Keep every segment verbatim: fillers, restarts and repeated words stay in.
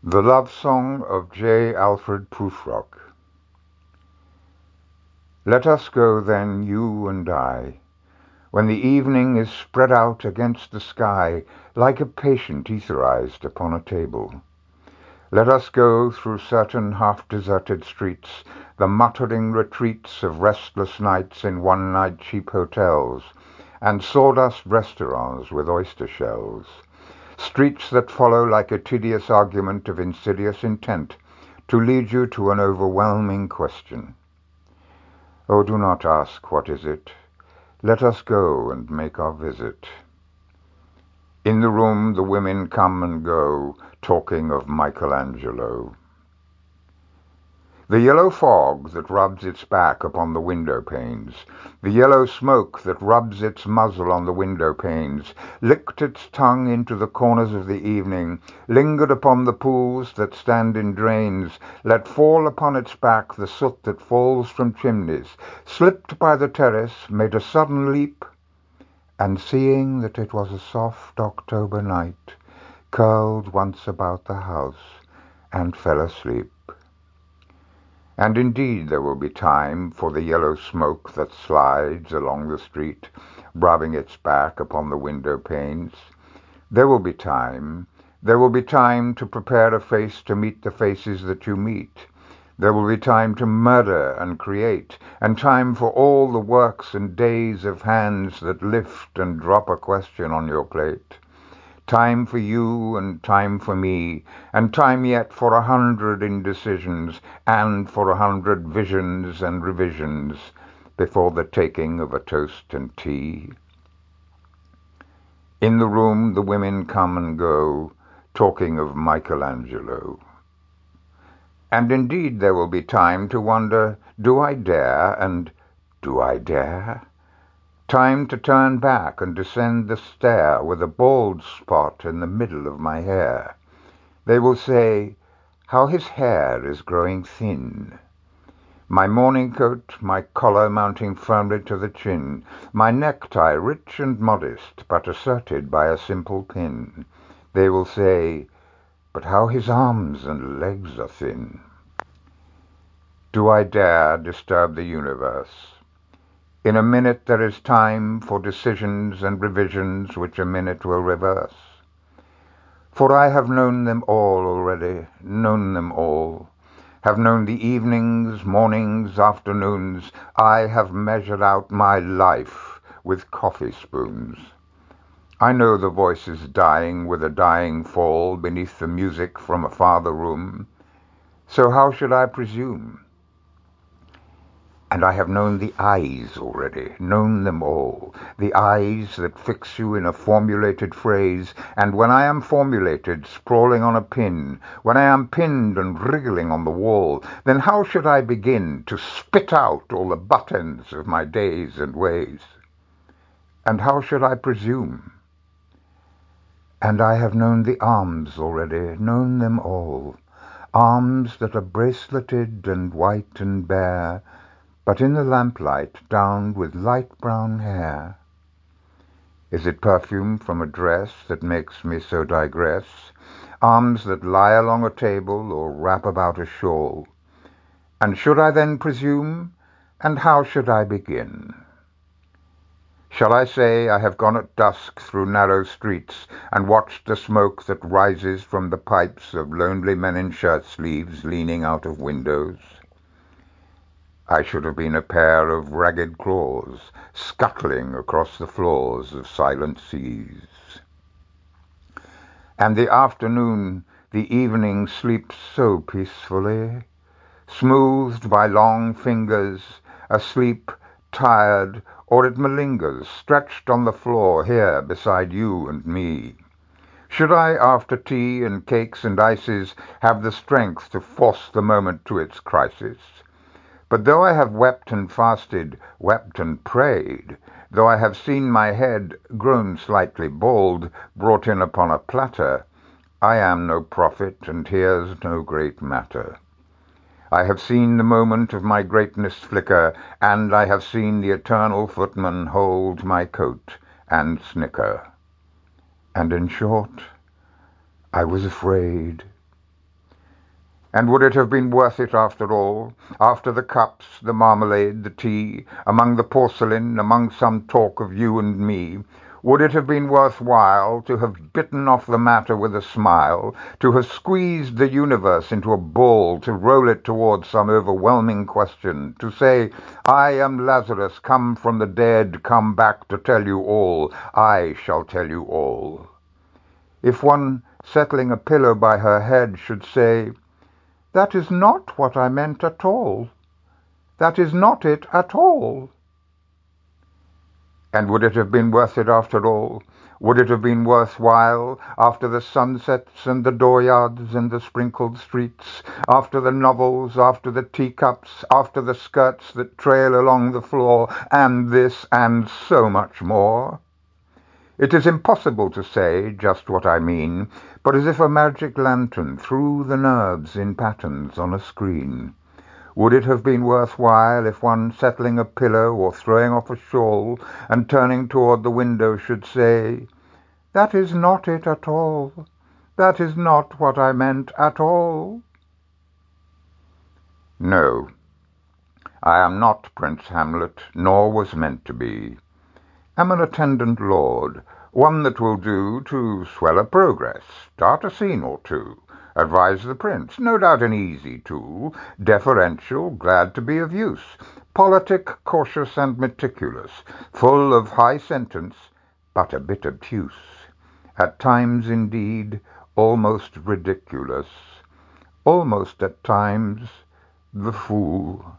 The Love Song of J. Alfred Prufrock. Let us go then, you and I, when the evening is spread out against the sky like a patient etherized upon a table. Let us go through certain half-deserted streets, the muttering retreats of restless nights in one-night cheap hotels, and sawdust restaurants with oyster shells. Streets that follow like a tedious argument of insidious intent to lead you to an overwhelming question. Oh, do not ask what is it. Let us go and make our visit. In the room the women come and go, talking of Michelangelo. The yellow fog that rubs its back upon the window-panes, the yellow smoke that rubs its muzzle on the window-panes, licked its tongue into the corners of the evening, lingered upon the pools that stand in drains, let fall upon its back the soot that falls from chimneys, slipped by the terrace, made a sudden leap, and seeing that it was a soft October night, curled once about the house and fell asleep. And indeed there will be time for the yellow smoke that slides along the street, rubbing its back upon the window-panes. There will be time. There will be time to prepare a face to meet the faces that you meet. There will be time to murder and create, and time for all the works and days of hands that lift and drop a question on your plate. Time for you and time for me, and time yet for a hundred indecisions, and for a hundred visions and revisions, before the taking of a toast and tea. In the room the women come and go, talking of Michelangelo. And indeed there will be time to wonder, do I dare, and do I dare? Time to turn back and descend the stair with a bald spot in the middle of my hair. They will say, how his hair is growing thin. My morning coat, my collar mounting firmly to the chin, my necktie rich and modest, but asserted by a simple pin. They will say, but how his arms and legs are thin. Do I dare disturb the universe? In a minute there is time for decisions and revisions which a minute will reverse. For I have known them all already, known them all, have known the evenings, mornings, afternoons. I have measured out my life with coffee spoons. I know the voices dying with a dying fall beneath the music from a farther room. So how should I presume? And I have known the eyes already, known them all, the eyes that fix you in a formulated phrase, and when I am formulated, sprawling on a pin, when I am pinned and wriggling on the wall, then how should I begin to spit out all the butt-ends of my days and ways? And how should I presume? And I have known the arms already, known them all, arms that are braceleted and white and bare, but in the lamplight downed with light brown hair. Is it perfume from a dress that makes me so digress? Arms that lie along a table or wrap about a shawl? And should I then presume? And how should I begin? Shall I say I have gone at dusk through narrow streets and watched the smoke that rises from the pipes of lonely men in shirt-sleeves leaning out of windows? I should have been a pair of ragged claws, scuttling across the floors of silent seas. And the afternoon, the evening sleeps so peacefully, smoothed by long fingers, asleep, tired, or it malingers, stretched on the floor here beside you and me. Should I, after tea and cakes and ices, have the strength to force the moment to its crisis? But though I have wept and fasted, wept and prayed, though I have seen my head, grown slightly bald, brought in upon a platter, I am no prophet, and here's no great matter. I have seen the moment of my greatness flicker, and I have seen the eternal footman hold my coat and snicker. And in short, I was afraid. And would it have been worth it after all, after the cups, the marmalade, the tea, among the porcelain, among some talk of you and me? Would it have been worth while to have bitten off the matter with a smile, to have squeezed the universe into a ball, to roll it towards some overwhelming question, to say, I am Lazarus, come from the dead, come back to tell you all, I shall tell you all? If one, settling a pillow by her head, should say, that is not what I meant at all. That is not it at all. And would it have been worth it after all? Would it have been worthwhile, after the sunsets and the dooryards and the sprinkled streets, after the novels, after the teacups, after the skirts that trail along the floor, and this and so much more? It is impossible to say just what I mean, but as if a magic lantern threw the nerves in patterns on a screen. Would it have been worthwhile if one settling a pillow or throwing off a shawl and turning toward the window should say, that is not it at all. That is not what I meant at all. No, I am not Prince Hamlet, nor was meant to be. Am an attendant lord, one that will do to swell a progress, start a scene or two, advise the prince, no doubt an easy tool, deferential, glad to be of use, politic, cautious and meticulous, full of high sentence, but a bit obtuse, at times indeed almost ridiculous, almost at times the fool.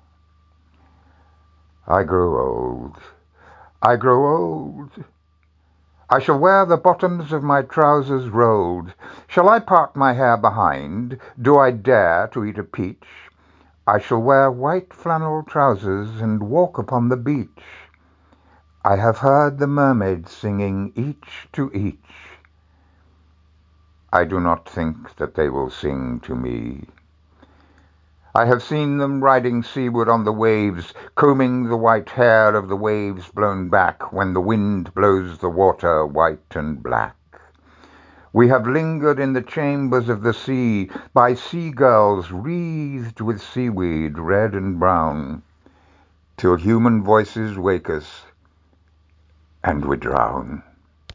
I grow old. I grow old. I shall wear the bottoms of my trousers rolled. Shall I part my hair behind? Do I dare to eat a peach? I shall wear white flannel trousers and walk upon the beach. I have heard the mermaids singing each to each. I do not think that they will sing to me. I have seen them riding seaward on the waves, combing the white hair of the waves blown back when the wind blows the water white and black. We have lingered in the chambers of the sea by sea-girls wreathed with seaweed red and brown, till human voices wake us and we drown.